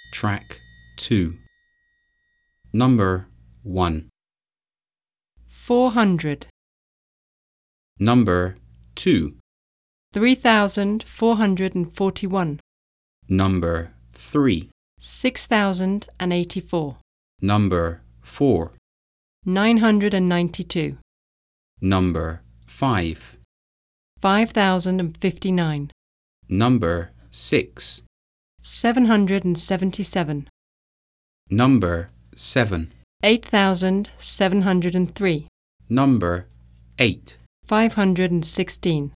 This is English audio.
Track 2. Number 1. 400. Number 2. 3,441. Number 3. 6,084. Number 4. 992. Number 5. 5,059. Number 6. 777. Number 7. 8,703. Number 8. 516.